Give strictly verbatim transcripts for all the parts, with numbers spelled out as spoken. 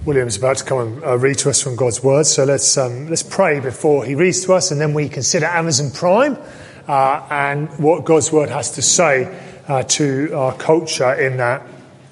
William's about to come and uh, read to us from God's Word, so let's um, let's pray before he reads to us, and then we consider Amazon Prime uh, and what God's Word has to say uh, to our culture in that.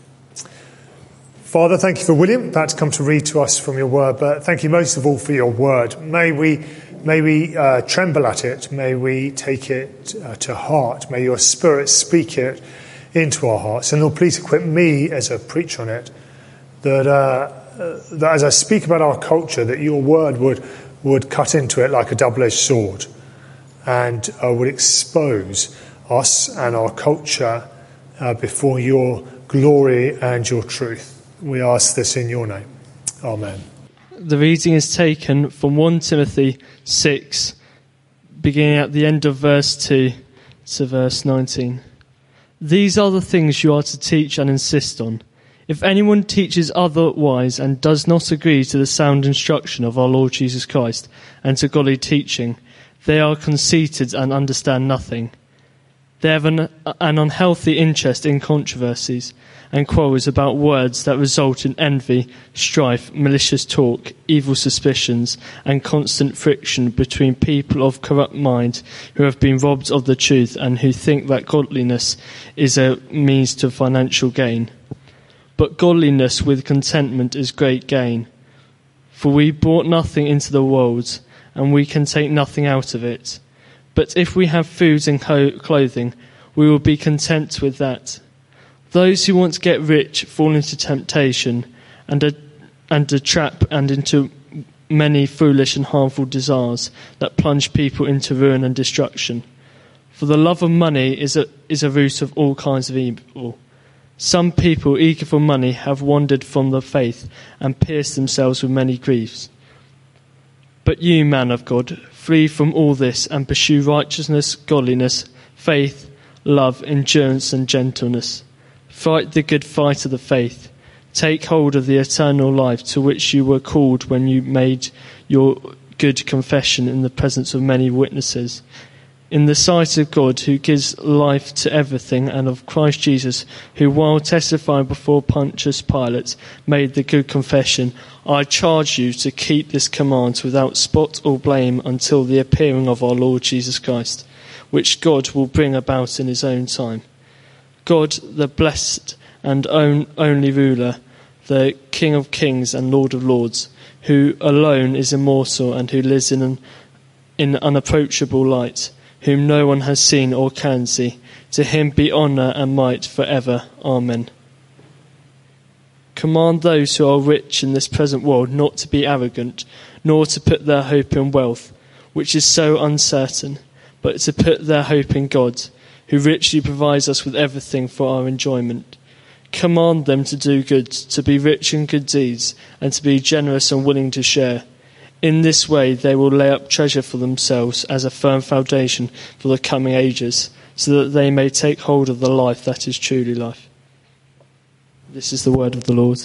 Father, thank you for William, about to come to read to us from your Word, but thank you most of all for your Word. May we may we uh, tremble at it, may we take it uh, to heart, may your Spirit speak it into our hearts, and Lord, please equip me as a preacher on it, that uh, that as I speak about our culture, that your word would would cut into it like a double-edged sword and uh, would expose us and our culture uh, before your glory and your truth. We ask this in your name. Amen. The reading is taken from First Timothy six, beginning at the end of verse two to verse nineteen. These are the things you are to teach and insist on. If anyone teaches otherwise and does not agree to the sound instruction of our Lord Jesus Christ and to godly teaching, they are conceited and understand nothing. They have an, an unhealthy interest in controversies and quarrels about words that result in envy, strife, malicious talk, evil suspicions, and constant friction between people of corrupt mind who have been robbed of the truth and who think that godliness is a means to financial gain. But godliness with contentment is great gain. For we brought nothing into the world, and we can take nothing out of it. But if we have food and clothing, we will be content with that. Those who want to get rich fall into temptation and a, and a trap and into many foolish and harmful desires that plunge people into ruin and destruction. For the love of money is a, is a root of all kinds of evil. Some people, eager for money, have wandered from the faith and pierced themselves with many griefs. But you, man of God, flee from all this and pursue righteousness, godliness, faith, love, endurance and gentleness. Fight the good fight of the faith. Take hold of the eternal life to which you were called when you made your good confession in the presence of many witnesses. In the sight of God, who gives life to everything, and of Christ Jesus, who, while testifying before Pontius Pilate, made the good confession, I charge you to keep this command without spot or blame until the appearing of our Lord Jesus Christ, which God will bring about in his own time. God, the blessed and own, only ruler, the King of kings and Lord of lords, who alone is immortal and who lives in an in unapproachable light, whom no one has seen or can see. To him be honour and might forever. Amen. Command those who are rich in this present world not to be arrogant, nor to put their hope in wealth, which is so uncertain, but to put their hope in God, who richly provides us with everything for our enjoyment. Command them to do good, to be rich in good deeds, and to be generous and willing to share. In this way they will lay up treasure for themselves as a firm foundation for the coming ages, so that they may take hold of the life that is truly life. This is the word of the Lord.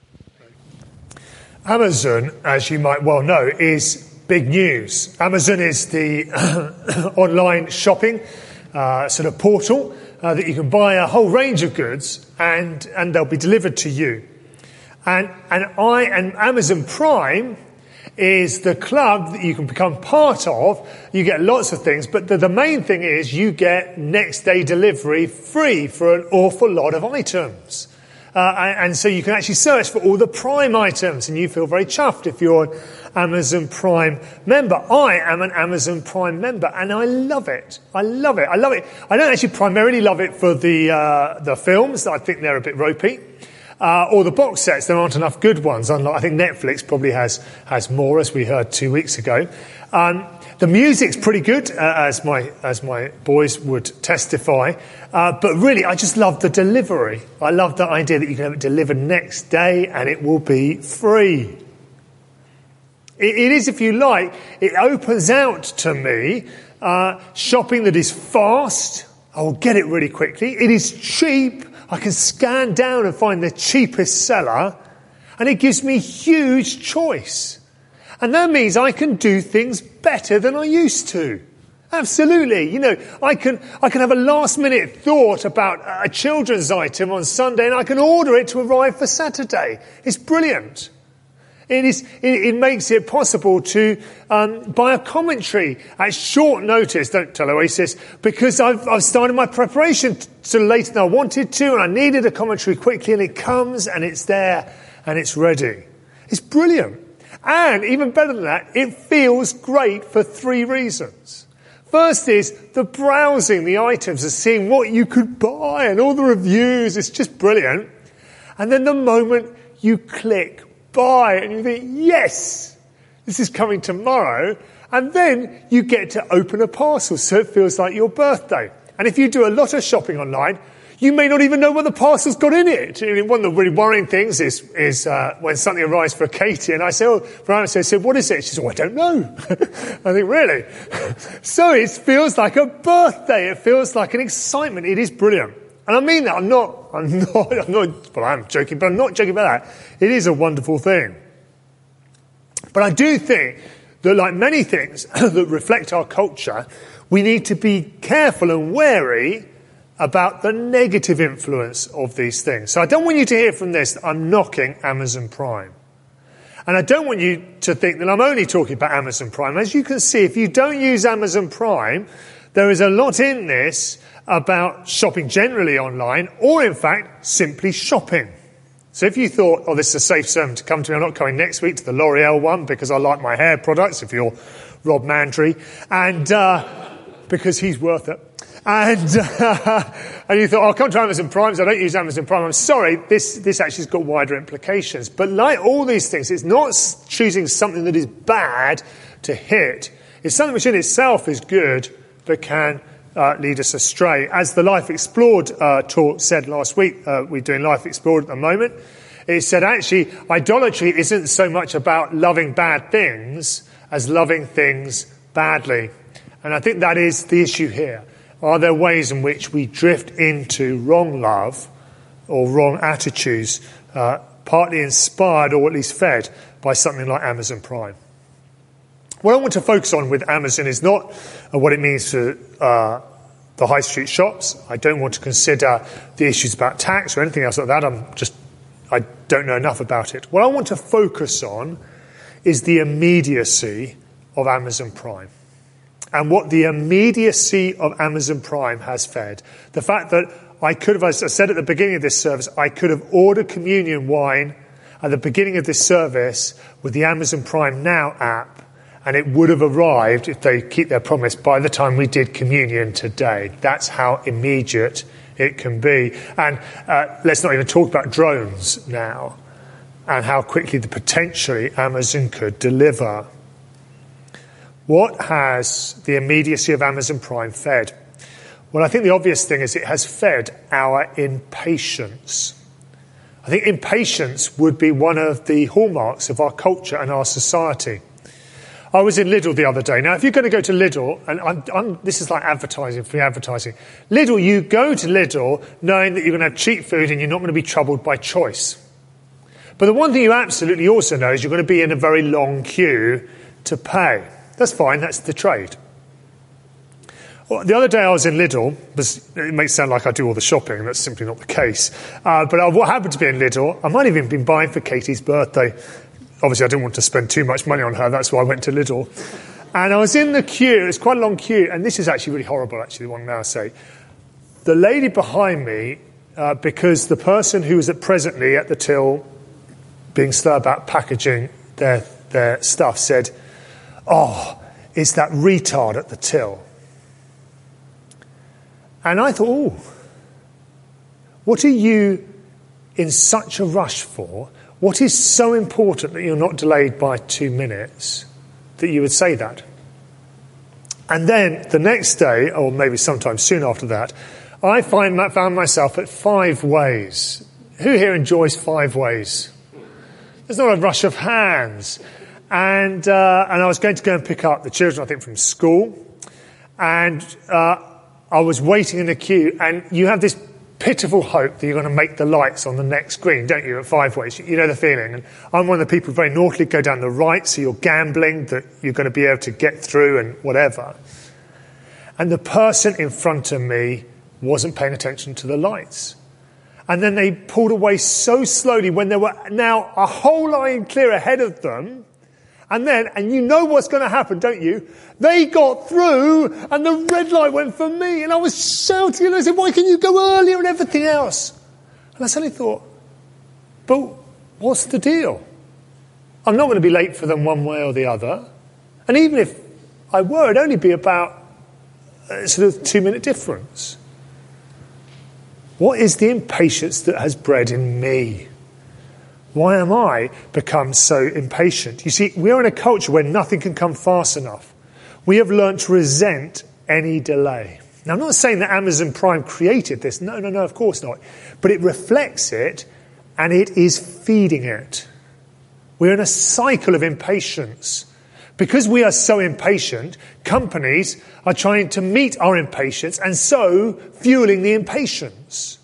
Amazon, as you might well know, is big news. Amazon is the online shopping uh, sort of portal uh, that you can buy a whole range of goods and, and they'll be delivered to you. And, and I and Amazon Prime is the club that you can become part of. You get lots of things, but the, the main thing is you get next day delivery free for an awful lot of items. Uh, and, and so you can actually search for all the Prime items, and you feel very chuffed if you're an Amazon Prime member. I am an Amazon Prime member, and I love it. I love it. I love it. I don't actually primarily love it for the uh, the films. I think they're a bit ropey. Uh, or the box sets, there aren't enough good ones. Unlike, I think Netflix probably has has more, as we heard two weeks ago. Um, the music's pretty good, uh, as my as my boys would testify. Uh, but really, I just love the delivery. I love the idea that you can have it delivered next day and it will be free. It, it is, if you like, it opens out to me uh, shopping that is fast. I will get it really quickly. It is cheap. I can scan down and find the cheapest seller, and it gives me huge choice. And that means I can do things better than I used to. Absolutely. You know, I can I can have a last minute thought about a children's item on Sunday and I can order it to arrive for Saturday. It's brilliant. It is. It, it makes it possible to um, buy a commentary at short notice. Don't tell Oasis, because I've, I've started my preparation to later than I wanted to, and I needed a commentary quickly, and it comes, and it's there, and it's ready. It's brilliant. And even better than that, it feels great for three reasons. First is the browsing the items and seeing what you could buy and all the reviews. It's just brilliant. And then the moment you click buy and you think, yes, this is coming tomorrow. And then you get to open a parcel, so it feels like your birthday. And if you do a lot of shopping online, you may not even know what the parcel's got in it. One of the really worrying things is, is uh, when something arrives for Katie, and I say, oh, Brian said, what is it? She says, oh, I don't know. I think, really? So it feels like a birthday. It feels like an excitement. It is brilliant. And I mean that. I'm not, I'm not, I'm not, well, I'm joking, but I'm not joking about that. It is a wonderful thing. But I do think that, like many things that reflect our culture, we need to be careful and wary about the negative influence of these things. So I don't want you to hear from this that I'm knocking Amazon Prime. And I don't want you to think that I'm only talking about Amazon Prime. As you can see, if you don't use Amazon Prime, there is a lot in this about shopping generally online, or in fact, simply shopping. So if you thought, oh, this is a safe sermon to come to me, I'm not coming next week to the L'Oreal one because I like my hair products, if you're Rob Mandry, and uh, because he's worth it. And uh, and you thought, oh, I'll come to Amazon Prime, so I don't use Amazon Prime. I'm sorry, this, this actually has got wider implications. But like all these things, it's not choosing something that is bad to hit. It's something which in itself is good, but can uh, lead us astray. As the Life Explored uh, talk said last week, uh, we're doing Life Explored at the moment, it said actually idolatry isn't so much about loving bad things as loving things badly. And I think that is the issue here. Are there ways in which we drift into wrong love or wrong attitudes, uh, partly inspired or at least fed by something like Amazon Prime? What I want to focus on with Amazon is not uh, what it means to uh, the high street shops. I don't want to consider the issues about tax or anything else like that. I'm just, I don't know enough about it. What I want to focus on is the immediacy of Amazon Prime. And what the immediacy of Amazon Prime has fed. The fact that I could have, as I said at the beginning of this service, I could have ordered communion wine at the beginning of this service with the Amazon Prime Now app, and it would have arrived, if they keep their promise, by the time we did communion today. That's how immediate it can be. And uh, let's not even talk about drones now, and how quickly the potentially Amazon could deliver. What has the immediacy of Amazon Prime fed? Well, I think the obvious thing is it has fed our impatience. I think impatience would be one of the hallmarks of our culture and our society. I was in Lidl the other day. Now, if you're going to go to Lidl, and I'm, I'm, this is like advertising, free advertising. Lidl, you go to Lidl knowing that you're going to have cheap food and you're not going to be troubled by choice. But the one thing you absolutely also know is you're going to be in a very long queue to pay. That's fine, that's the trade. Well, the other day I was in Lidl. It may sound like I do all the shopping, and that's simply not the case. Uh, but what happened to be in Lidl, I might have even been buying for Katie's birthday. Obviously, I didn't want to spend too much money on her, that's why I went to Lidl. And I was in the queue, it was quite a long queue, and this is actually really horrible, actually, the one now I say. The lady behind me, uh, because the person who was at presently at the till being slow about packaging their, their stuff said, oh, it's that retard at the till. And I thought, oh, what are you in such a rush for? What is so important that you're not delayed by two minutes that you would say that? And then the next day, or maybe sometime soon after that, I find, found myself at Five Ways. Who here enjoys Five Ways? There's not a rush of hands. And uh, and I was going to go and pick up the children, I think, from school. And uh, I was waiting in the queue. And you have this pitiful hope that you're going to make the lights on the next green, don't you, at Five Ways? You know the feeling. And I'm one of the people who very naughtily go down the right, so you're gambling that you're going to be able to get through and whatever. And the person in front of me wasn't paying attention to the lights. And then they pulled away so slowly when there were now a whole line clear ahead of them. And then, and you know what's going to happen, don't you? They got through and the red light went for me. And I was shouting and I said, why can you go earlier and everything else? And I suddenly thought, but what's the deal? I'm not going to be late for them one way or the other. And even if I were, it'd only be about a sort of two minute difference. What is the impatience that has bred in me? Why am I become so impatient? You see, we're in a culture where nothing can come fast enough. We have learned to resent any delay. Now, I'm not saying that Amazon Prime created this. No, no, no, of course not. But it reflects it, and it is feeding it. We're in a cycle of impatience. Because we are so impatient, companies are trying to meet our impatience and so fueling the impatience.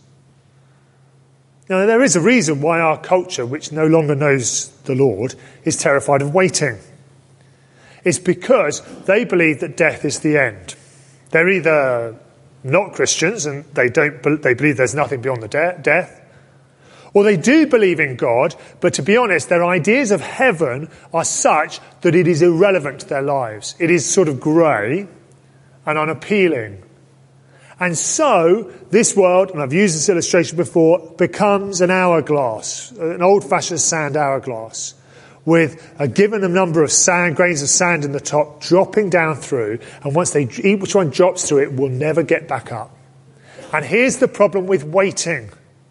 Now, there is a reason why our culture, which no longer knows the Lord, is terrified of waiting. It's because they believe that death is the end. They're either not Christians and they don't. They believe there's nothing beyond the de- death, or they do believe in God, but to be honest, their ideas of heaven are such that it is irrelevant to their lives. It is sort of grey and unappealing. And so, this world, and I've used this illustration before, becomes an hourglass, an old-fashioned sand hourglass, with a given a number of sand, grains of sand in the top, dropping down through, and once they, each one drops through, it will never get back up. And here's the problem with waiting.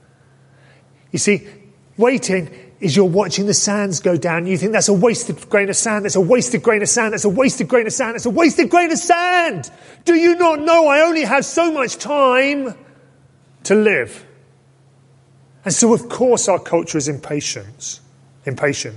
You see, waiting is you're watching the sands go down. You think that's a wasted grain of sand. That's a wasted grain of sand. That's a wasted grain of sand. That's a wasted grain of sand. Do you not know I only have so much time to live? And so, of course, our culture is impatient. Impatient.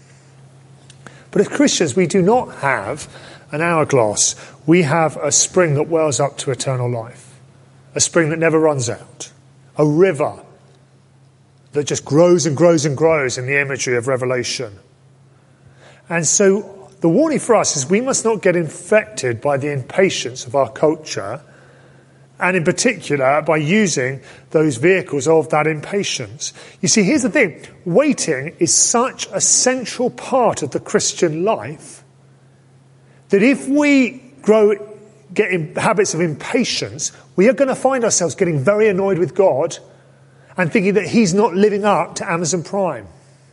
But as Christians, we do not have an hourglass. We have a spring that wells up to eternal life. A spring that never runs out. A river that just grows and grows and grows in the imagery of Revelation. And so the warning for us is we must not get infected by the impatience of our culture, and in particular by using those vehicles of that impatience. You see, here's the thing. Waiting is such a central part of the Christian life that if we grow, get in habits of impatience, we are going to find ourselves getting very annoyed with God and thinking that he's not living up to Amazon Prime.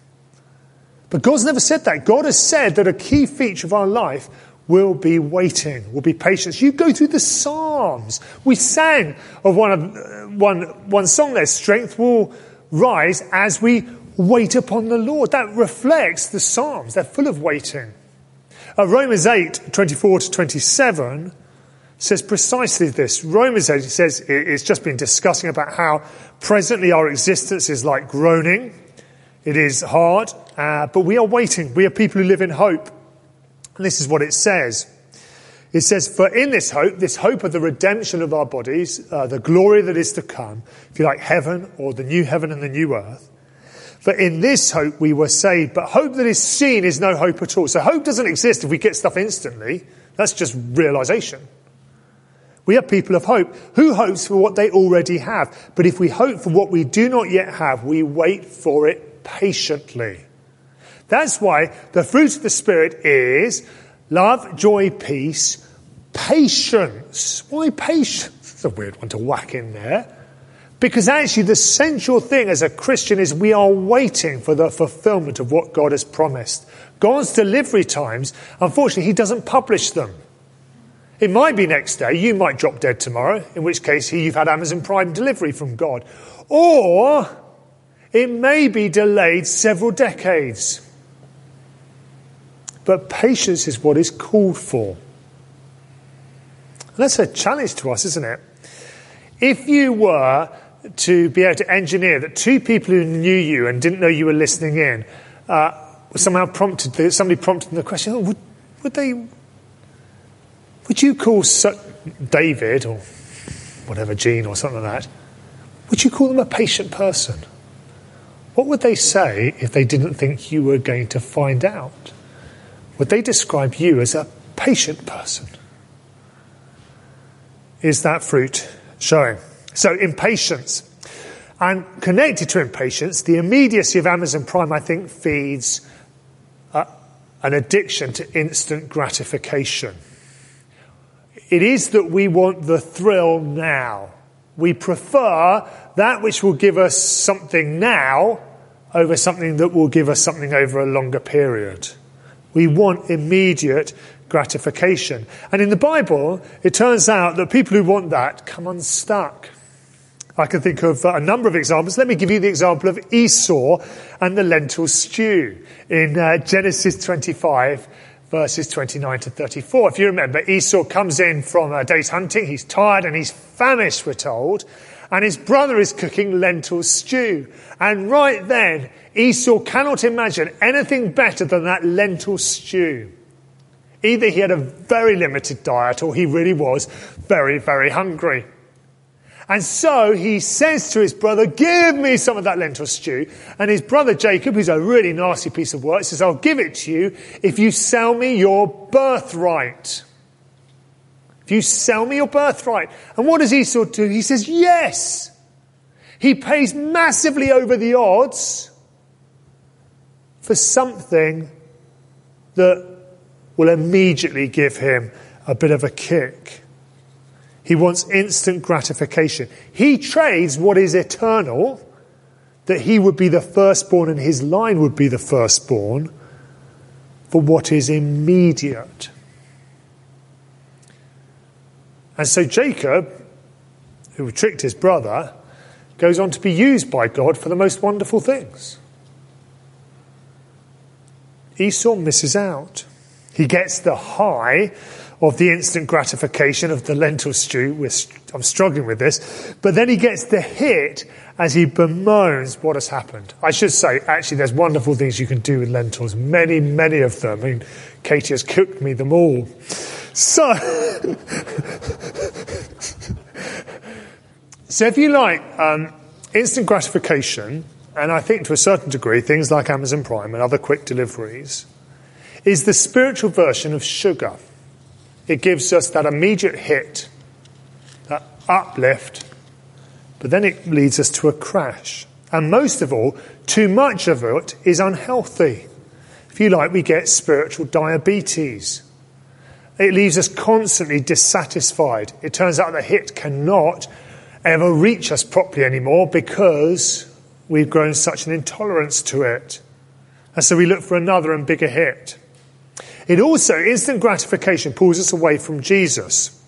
But God's never said that. God has said that a key feature of our life will be waiting, will be patience. You go through the Psalms. We sang of one, of, one, one song there, strength will rise as we wait upon the Lord. That reflects the Psalms. They're full of waiting. Uh, Romans eight, twenty-four to twenty-seven says precisely this. Romans eight says, it's just been discussing about how presently our existence is like groaning. It is hard, uh, but we are waiting. We are people who live in hope. And this is what it says. It says, for in this hope, this hope of the redemption of our bodies, uh, the glory that is to come, if you like, heaven or the new heaven and the new earth. For in this hope we were saved, but hope that is seen is no hope at all. So hope doesn't exist if we get stuff instantly. That's just realization. We are people of hope. Who hopes for what they already have? But if we hope for what we do not yet have, we wait for it patiently. That's why the fruit of the Spirit is love, joy, peace, patience. Why patience? It's a weird one to whack in there. Because actually the central thing as a Christian is we are waiting for the fulfillment of what God has promised. God's delivery times, unfortunately, he doesn't publish them. It might be next day. You might drop dead tomorrow, in which case you've had Amazon Prime delivery from God. Or it may be delayed several decades. But patience is what is called for. And that's a challenge to us, isn't it? If you were to be able to engineer that two people who knew you and didn't know you were listening in, uh, somehow prompted, the, somebody prompted them the question, oh, would, would they... Would you call David, or whatever, Gene, or something like that, would you call them a patient person? What would they say if they didn't think you were going to find out? Would they describe you as a patient person? Is that fruit showing? So, impatience. And connected to impatience, the immediacy of Amazon Prime, I think, feeds uh, an addiction to instant gratification. It is that we want the thrill now. We prefer that which will give us something now over something that will give us something over a longer period. We want immediate gratification. And in the Bible, it turns out that people who want that come unstuck. I can think of a number of examples. Let me give you the example of Esau and the lentil stew in uh, Genesis twenty-five, verses twenty-nine to thirty-four. If you remember, Esau comes in from a day's hunting. He's tired and he's famished, we're told. And his brother is cooking lentil stew. And right then, Esau cannot imagine anything better than that lentil stew. Either he had a very limited diet or he really was very, very hungry. And so he says to his brother, give me some of that lentil stew. And his brother Jacob, who's a really nasty piece of work, says, I'll give it to you if you sell me your birthright. If you sell me your birthright. And what does Esau do? He says, yes. He pays massively over the odds for something that will immediately give him a bit of a kick. He wants instant gratification. He trades what is eternal, that he would be the firstborn and his line would be the firstborn, for what is immediate. And so Jacob, who tricked his brother, goes on to be used by God for the most wonderful things. Esau misses out. He gets the high of the instant gratification of the lentil stew. We're, I'm struggling with this. But then he gets the hit as he bemoans what has happened. I should say, actually, there's wonderful things you can do with lentils. Many, many of them. I mean, Katie has cooked me them all. So, so if you like, um, instant gratification, and I think to a certain degree, things like Amazon Prime and other quick deliveries, is the spiritual version of sugar. It gives us that immediate hit, that uplift, but then it leads us to a crash. And most of all, too much of it is unhealthy. If you like, we get spiritual diabetes. It leaves us constantly dissatisfied. It turns out the hit cannot ever reach us properly anymore because we've grown such an intolerance to it. And so we look for another and bigger hit. It also, instant gratification pulls us away from Jesus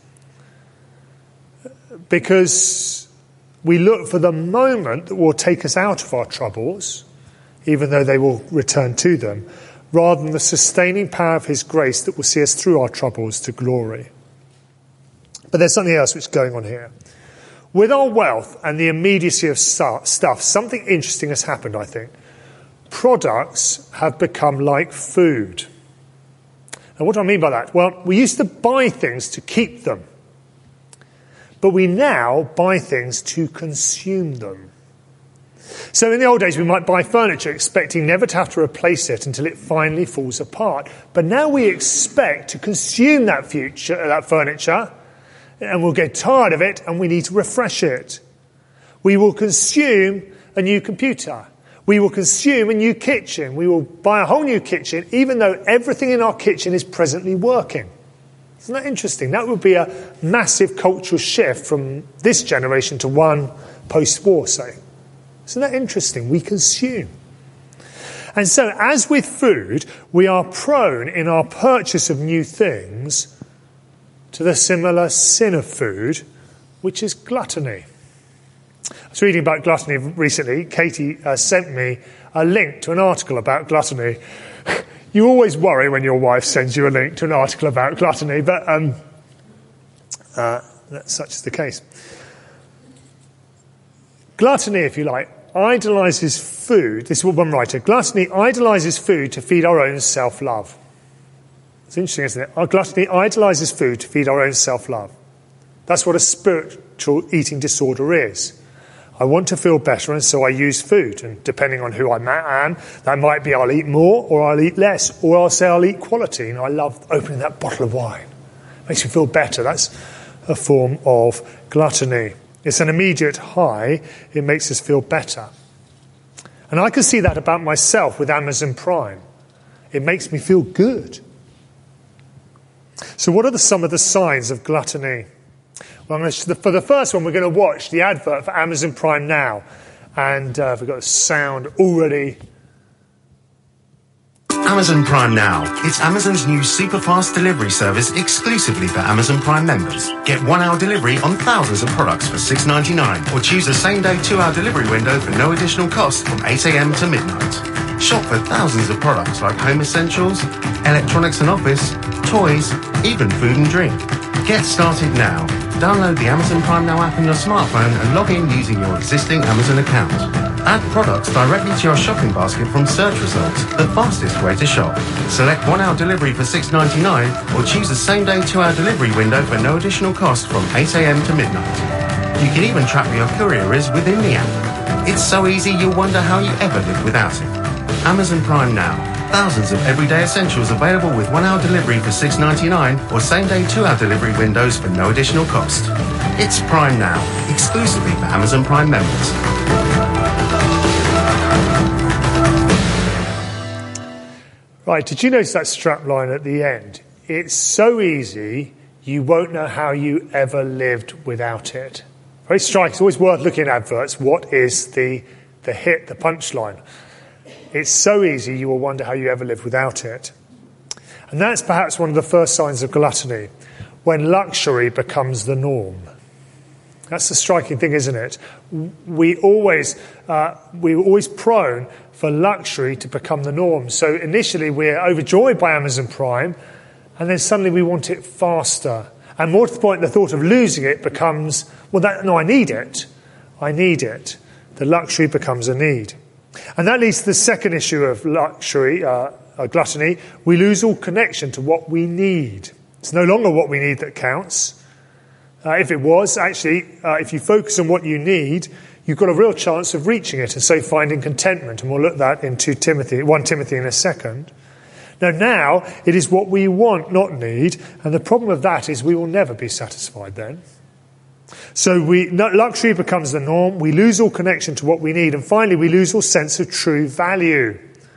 because we look for the moment that will take us out of our troubles, even though they will return to them, rather than the sustaining power of his grace that will see us through our troubles to glory. But there's something else which is going on here. With our wealth and the immediacy of stuff, something interesting has happened, I think. Products have become like food. And what do I mean by that? Well, we used to buy things to keep them. But we now buy things to consume them. So in the old days, we might buy furniture expecting never to have to replace it until it finally falls apart. But now we expect to consume that future, that furniture, and we'll get tired of it and we need to refresh it. We will consume a new computer. We will consume a new kitchen. We will buy a whole new kitchen, even though everything in our kitchen is presently working. Isn't that interesting? That would be a massive cultural shift from this generation to one post-war, say. Isn't that interesting? We consume. And so, as with food, we are prone in our purchase of new things to the similar sin of food, which is gluttony. I was reading about gluttony recently. Katie uh, sent me a link to an article about gluttony. You always worry when your wife sends you a link to an article about gluttony, but um, uh, that's such is the case. Gluttony, if you like, idolises food. This is what one writer. Gluttony idolises food to feed our own self-love. It's interesting, isn't it? Our gluttony idolises food to feed our own self-love. That's what a spiritual eating disorder is. I want to feel better, and so I use food. And depending on who I am, that might be I'll eat more, or I'll eat less, or I'll say I'll eat quality. And I love opening that bottle of wine. It makes me feel better. That's a form of gluttony. It's an immediate high. It makes us feel better. And I can see that about myself with Amazon Prime. It makes me feel good. So what are the, some of the signs of gluttony? Well, I'm going to, for the first one, we're going to watch the advert for Amazon Prime Now. And uh, we've got the sound already. Amazon Prime Now. It's Amazon's new super fast delivery service exclusively for Amazon Prime members. Get one hour delivery on thousands of products for six dollars and ninety-nine cents or choose a same day two hour delivery window for no additional cost from eight a.m. to midnight. Shop for thousands of products like home essentials, electronics and office, toys, even food and drink. Get started now. Download the Amazon Prime Now app on your smartphone and log in using your existing Amazon account. Add products directly to your shopping basket from search results, the fastest way to shop. Select one hour delivery for six dollars and ninety-nine cents or choose a same day two hour delivery window for no additional cost from eight a.m. to midnight. You can even track where your courier is within the app. It's so easy you'll wonder how you ever lived without it. Amazon Prime Now. Thousands of everyday essentials available with one hour delivery for six dollars and ninety-nine cents or same day two hour delivery windows for no additional cost. It's Prime Now, exclusively for Amazon Prime members. Right, did you notice that strap line at the end? It's so easy, you won't know how you ever lived without it. Very striking. It's always worth looking at adverts. What is the, the hit, the punchline? It's so easy, you will wonder how you ever lived without it. And that's perhaps one of the first signs of gluttony, when luxury becomes the norm. That's the striking thing, isn't it? We always, uh, we're always prone for luxury to become the norm. So initially we're overjoyed by Amazon Prime, and then suddenly we want it faster. And more to the point, the thought of losing it becomes, well, that, no, I need it. I need it. The luxury becomes a need. And that leads to the second issue of luxury, uh, uh, gluttony. We lose all connection to what we need. It's no longer what we need that counts. Uh, if it was, actually, uh, if you focus on what you need, you've got a real chance of reaching it and so finding contentment. And we'll look at that in two Timothy, First Timothy in a second. Now, now, it is what we want, not need. And the problem of that is we will never be satisfied then. So we, luxury becomes the norm, we lose all connection to what we need, and finally we lose all sense of true value.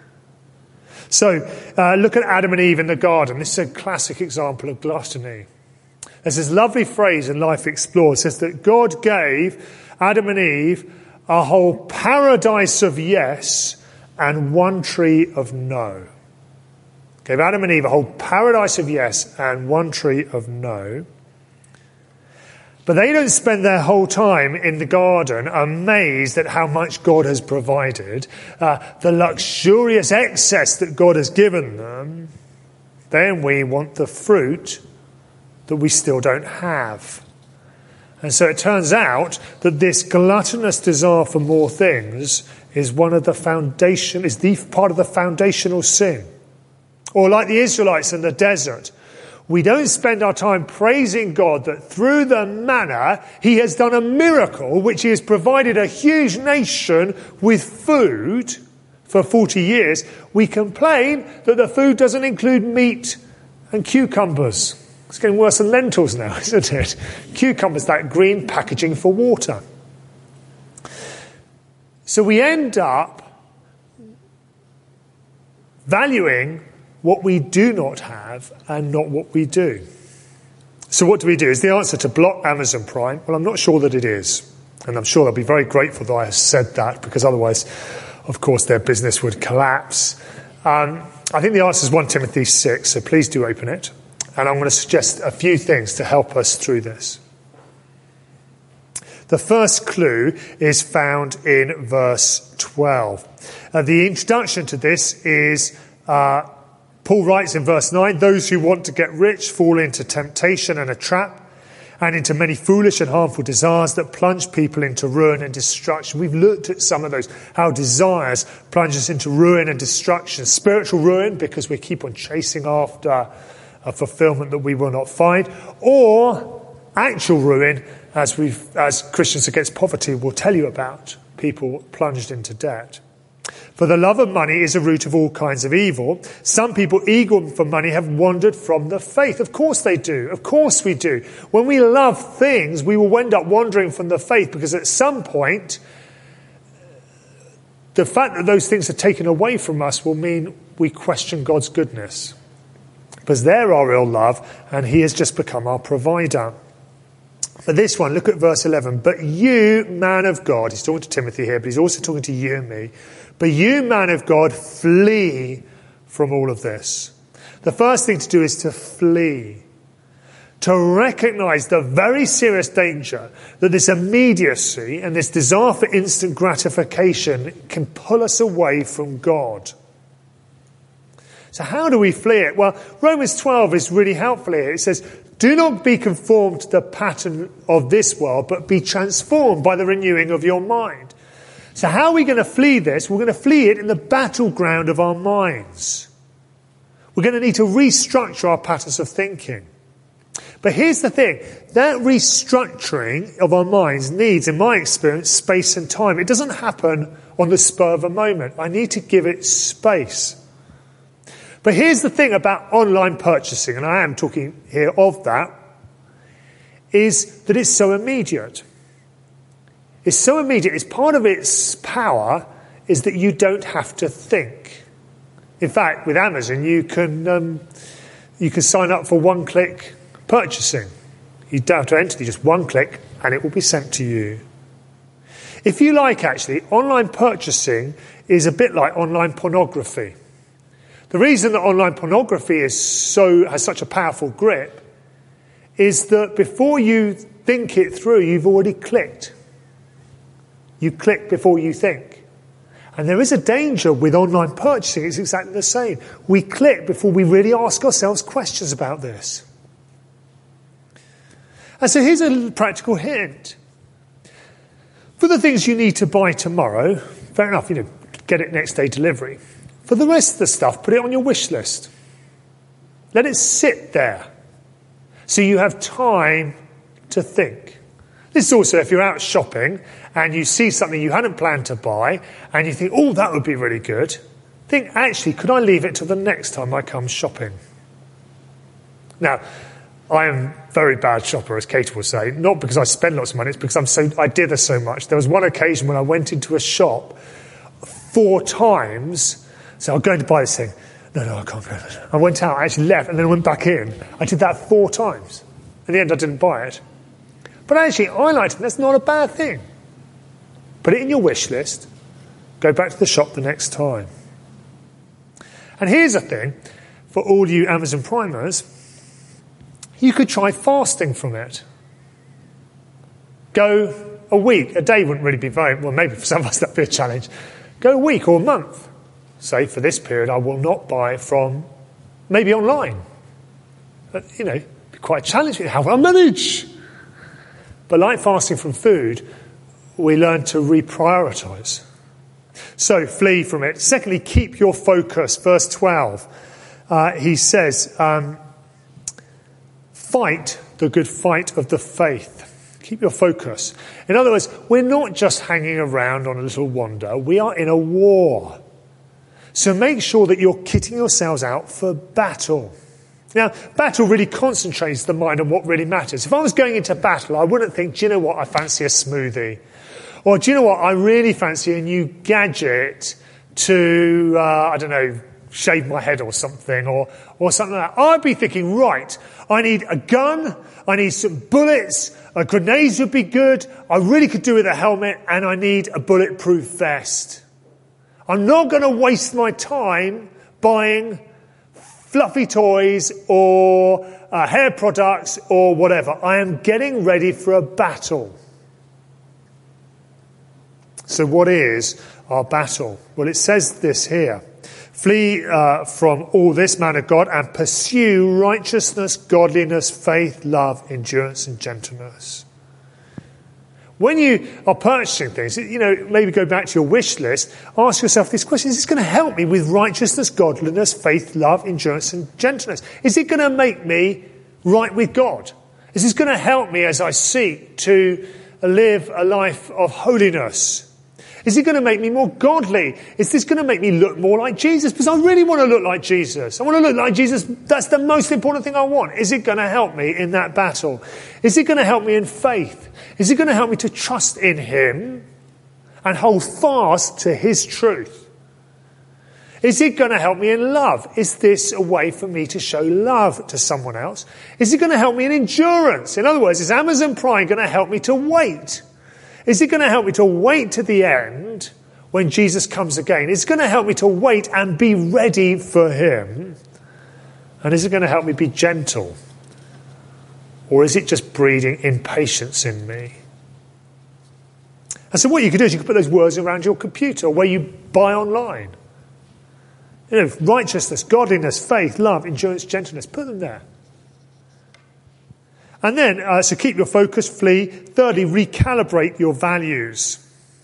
So uh, look at Adam and Eve in the garden. This is a classic example of gluttony. There's this lovely phrase in Life Explored. It says that God gave Adam and Eve a whole paradise of yes and one tree of no. Gave Adam and Eve a whole paradise of yes and one tree of no. But they don't spend their whole time in the garden amazed at how much God has provided, uh, the luxurious excess that God has given them. Then we want the fruit that we still don't have. And so it turns out that this gluttonous desire for more things is one of the foundation, is the part of the foundational sin. Or like the Israelites in the desert, we don't spend our time praising God that through the manna, he has done a miracle, which he has provided a huge nation with food for forty years. We complain that the food doesn't include meat and cucumbers. It's getting worse than lentils now, isn't it? Cucumbers, that green packaging for water. So we end up valuing what we do not have and not what we do. So what do we do? Is the answer to block Amazon Prime? Well, I'm not sure that it is. And I'm sure they'll be very grateful that I have said that, because otherwise, of course, their business would collapse. Um, I think the answer is First Timothy six, so please do open it. And I'm going to suggest a few things to help us through this. The first clue is found in verse twelve. Uh, the introduction to this is... Uh, Paul writes in verse nine, those who want to get rich fall into temptation and a trap, and into many foolish and harmful desires that plunge people into ruin and destruction. We've looked at some of those, how desires plunge us into ruin and destruction. Spiritual ruin, because we keep on chasing after a fulfillment that we will not find, or actual ruin, as we've, as Christians Against Poverty will tell you about, people plunged into debt. For the love of money is a root of all kinds of evil. Some people eager for money have wandered from the faith. Of course they do. Of course we do. When we love things, we will end up wandering from the faith, because at some point, the fact that those things are taken away from us will mean we question God's goodness. Because they're our real love, and he has just become our provider. But this one, look at verse eleven. But you, man of God, he's talking to Timothy here, but he's also talking to you and me. But you, man of God, flee from all of this. The first thing to do is to flee. To recognize the very serious danger that this immediacy and this desire for instant gratification can pull us away from God. So how do we flee it? Well, Romans twelve is really helpful here. It says, do not be conformed to the pattern of this world, but be transformed by the renewing of your mind. So how are we going to flee this? We're going to flee it in the battleground of our minds. We're going to need to restructure our patterns of thinking. But here's the thing. That restructuring of our minds needs, in my experience, space and time. It doesn't happen on the spur of a moment. I need to give it space. But here's the thing about online purchasing, and I am talking here of that, is that it's so immediate. It's so immediate. It's part of its power is that you don't have to think. In fact, with Amazon, you can um, you can sign up for one-click purchasing. You don't have to enter it, just one click, and it will be sent to you. If you like, actually, online purchasing is a bit like online pornography. The reason that online pornography is so has such a powerful grip is that before you think it through, you've already clicked. You click before you think. And there is a danger with online purchasing. It's exactly the same. We click before we really ask ourselves questions about this. And so here's a practical hint. For the things you need to buy tomorrow, fair enough, you know, get it next day delivery. For the rest of the stuff, put it on your wish list. Let it sit there so you have time to think. This is also if you're out shopping and you see something you hadn't planned to buy and you think, oh, that would be really good. Think, actually, could I leave it till the next time I come shopping? Now, I am a very bad shopper, as Kate will say, not because I spend lots of money, it's because I'm so I dither so much. There was one occasion when I went into a shop four times, so I'm going to buy this thing. No, no, I can't go. I went out, I actually left, and then went back in. I did that four times. In the end, I didn't buy it. But actually, I liked it. That's not a bad thing. Put it in your wish list. Go back to the shop the next time. And here's a thing for all you Amazon Primers. You could try fasting from it. Go a week. A day wouldn't really be very, well, maybe for some of us that'd be a challenge. Go a week or a month. Say, for this period, I will not buy from, maybe online. But, you know, it'd be quite a challenge. How will I manage? But like fasting from food, we learn to reprioritise. So flee from it. Secondly, keep your focus. Verse twelve, uh, he says, um, fight the good fight of the faith. Keep your focus. In other words, we're not just hanging around on a little wander. We are in a war. So make sure that you're kitting yourselves out for battle. Now, battle really concentrates the mind on what really matters. If I was going into battle, I wouldn't think, do you know what, I fancy a smoothie. Or do you know what, I really fancy a new gadget to, uh, I don't know, shave my head or something, or, or something like that. I'd be thinking, right, I need a gun, I need some bullets, a grenades would be good, I really could do with a helmet, and I need a bulletproof vest. I'm not going to waste my time buying fluffy toys or uh, hair products or whatever. I am getting ready for a battle. So what is our battle? Well, it says this here. Flee uh, from all this, man of God, and pursue righteousness, godliness, faith, love, endurance, and gentleness. When you are purchasing things, you know, maybe go back to your wish list, ask yourself this question: is this going to help me with righteousness, godliness, faith, love, endurance, and gentleness? Is it going to make me right with God? Is this going to help me as I seek to live a life of holiness? Is it going to make me more godly? Is this going to make me look more like Jesus? Because I really want to look like Jesus. I want to look like Jesus. That's the most important thing I want. Is it going to help me in that battle? Is it going to help me in faith? Is it going to help me to trust in him and hold fast to his truth? Is it going to help me in love? Is this a way for me to show love to someone else? Is it going to help me in endurance? In other words, is Amazon Prime going to help me to wait? Is it going to help me to wait to the end when Jesus comes again? Is it going to help me to wait and be ready for him? And is it going to help me be gentle? Or is it just breeding impatience in me? And so what you could do is you could put those words around your computer or where you buy online. You know, righteousness, godliness, faith, love, endurance, gentleness. Put them there. And then, uh, so keep your focus, flee. Thirdly, recalibrate your values.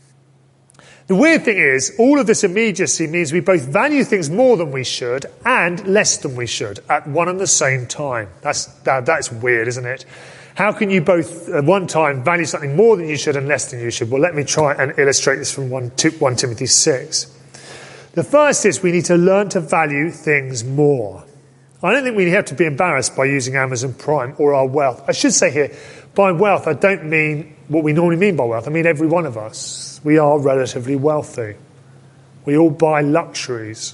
The weird thing is, all of this immediacy means we both value things more than we should and less than we should at one and the same time. That's, that, that's weird, isn't it? How can you both at one time value something more than you should and less than you should? Well, let me try and illustrate this from First Timothy six. The first is we need to learn to value things more. I don't think we have to be embarrassed by using Amazon Prime or our wealth. I should say here, by wealth, I don't mean what we normally mean by wealth. I mean every one of us. We are relatively wealthy. We all buy luxuries.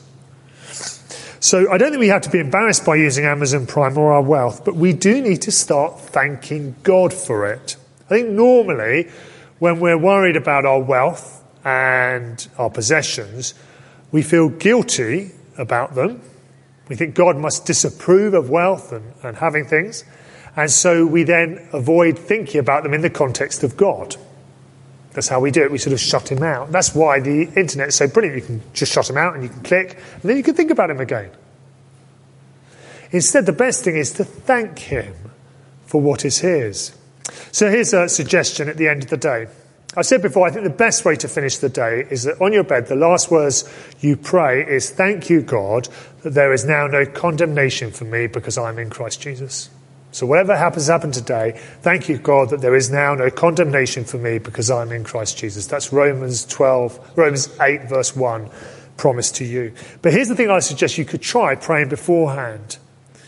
So I don't think we have to be embarrassed by using Amazon Prime or our wealth, but we do need to start thanking God for it. I think normally when we're worried about our wealth and our possessions, we feel guilty about them. We think God must disapprove of wealth and, and having things. And so we then avoid thinking about them in the context of God. That's how we do it. We sort of shut him out. That's why the internet is so brilliant. You can just shut him out and you can click and then you can think about him again. Instead, the best thing is to thank him for what is his. So here's a suggestion at the end of the day. I said before, I think the best way to finish the day is that on your bed, the last words you pray is, thank you, God, that there is now no condemnation for me because I'm in Christ Jesus. So whatever happens, happen today, thank you, God, that there is now no condemnation for me because I'm in Christ Jesus. That's Romans twelve, Romans eight, verse one, promise to you. But here's the thing I suggest you could try praying beforehand.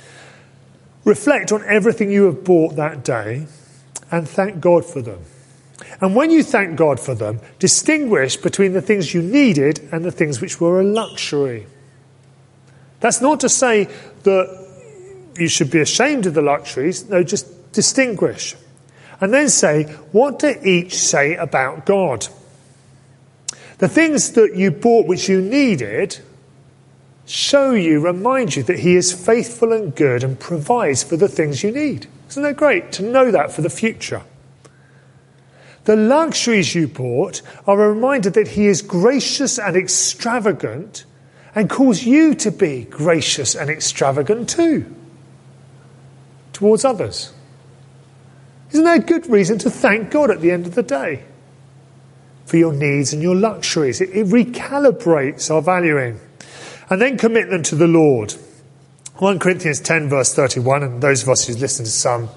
Reflect on everything you have bought that day and thank God for them. And when you thank God for them, distinguish between the things you needed and the things which were a luxury. That's not to say that you should be ashamed of the luxuries. No, just distinguish. And then say, what do each say about God? The things that you bought which you needed show you, remind you that he is faithful and good and provides for the things you need. Isn't that great to know that for the future? The luxuries you bought are a reminder that he is gracious and extravagant and calls you to be gracious and extravagant too towards others. Isn't that a good reason to thank God at the end of the day for your needs and your luxuries? It, it recalibrates our valuing. And then commit them to the Lord. First Corinthians ten verse thirty-one, and those of us who listen to some,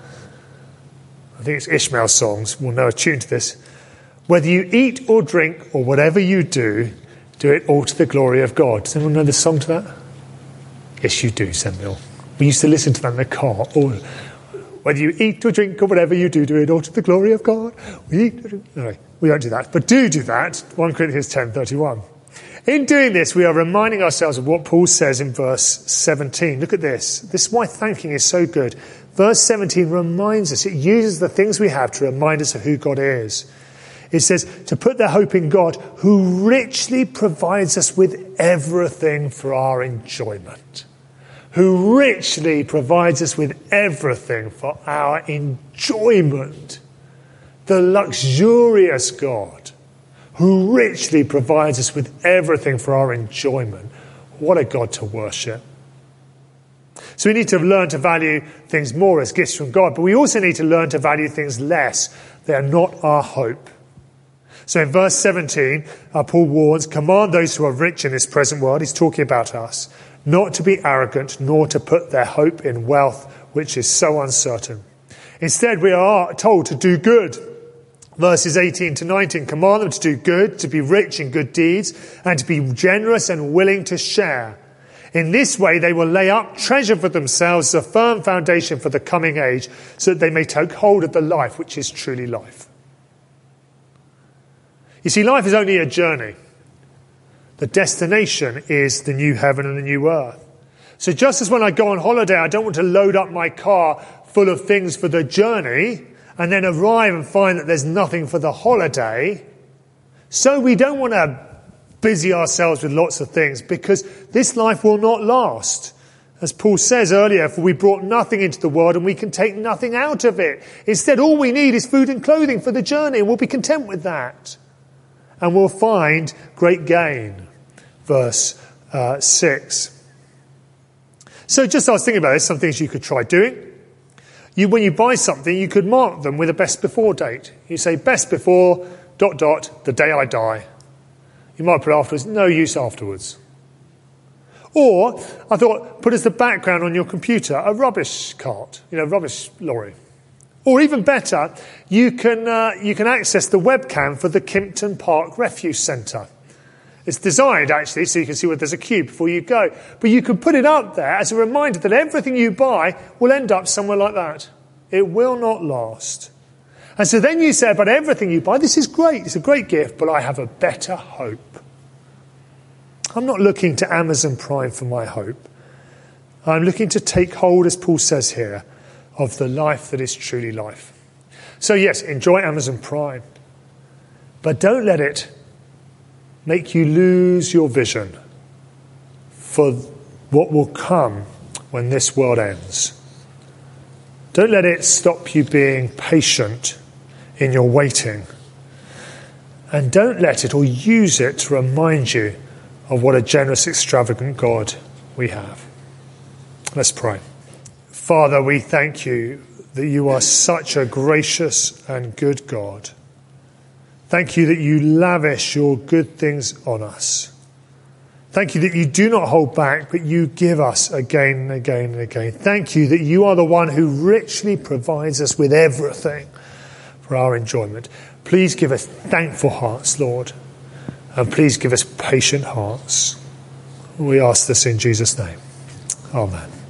I think it's Ishmael songs, will know a tune to this. Whether you eat or drink or whatever you do, do it all to the glory of God. Does anyone know the song to that? Yes, you do, Samuel. We used to listen to that in the car. Or, whether you eat or drink or whatever you do, do it all to the glory of God. We eat or drink. No, we don't do that. But do do that. First Corinthians ten thirty-one. In doing this, we are reminding ourselves of what Paul says in verse seventeen. Look at this. This is why thanking is so good. Verse seventeen reminds us, it uses the things we have to remind us of who God is. It says to put their hope in God, who richly provides us with everything for our enjoyment. Who richly provides us with everything for our enjoyment. The luxurious God, who richly provides us with everything for our enjoyment. What a God to worship. So we need to learn to value things more as gifts from God, but we also need to learn to value things less. They are not our hope. So in verse seventeen, uh, Paul warns, command those who are rich in this present world, he's talking about us, not to be arrogant, nor to put their hope in wealth, which is so uncertain. Instead, we are told to do good, Verses eighteen to nineteen command them to do good, to be rich in good deeds, and to be generous and willing to share. In this way they will lay up treasure for themselves as a firm foundation for the coming age, so that they may take hold of the life which is truly life. You see, life is only a journey. The destination is the new heaven and the new earth. So just as when I go on holiday, I don't want to load up my car full of things for the journey and then arrive and find that there's nothing for the holiday, so we don't want to busy ourselves with lots of things, because this life will not last. As Paul says earlier, for we brought nothing into the world and we can take nothing out of it. Instead, all we need is food and clothing for the journey, and we'll be content with that. And we'll find great gain. Verse uh, six. So just I was thinking about this, some things you could try doing. You, when you buy something, you could mark them with a best before date. You say, best before, dot, dot, the day I die. You might put afterwards, no use afterwards. Or, I thought, put as the background on your computer a rubbish cart, you know, rubbish lorry. Or even better, you can uh, you can access the webcam for the Kimpton Park Refuse Centre. It's designed, actually, so you can see where there's a queue before you go. But you can put it up there as a reminder that everything you buy will end up somewhere like that. It will not last. And so then you say about everything you buy, this is great, it's a great gift, but I have a better hope. I'm not looking to Amazon Prime for my hope. I'm looking to take hold, as Paul says here, of the life that is truly life. So yes, enjoy Amazon Prime, but don't let it make you lose your vision for what will come when this world ends. Don't let it stop you being patient in your waiting. And don't let it or use it to remind you of what a generous, extravagant God we have. Let's pray. Father, we thank you that you are such a gracious and good God. Thank you that you lavish your good things on us. Thank you that you do not hold back, but you give us again and again and again. Thank you that you are the one who richly provides us with everything for our enjoyment. Please give us thankful hearts, Lord, and please give us patient hearts. We ask this in Jesus' name. Amen.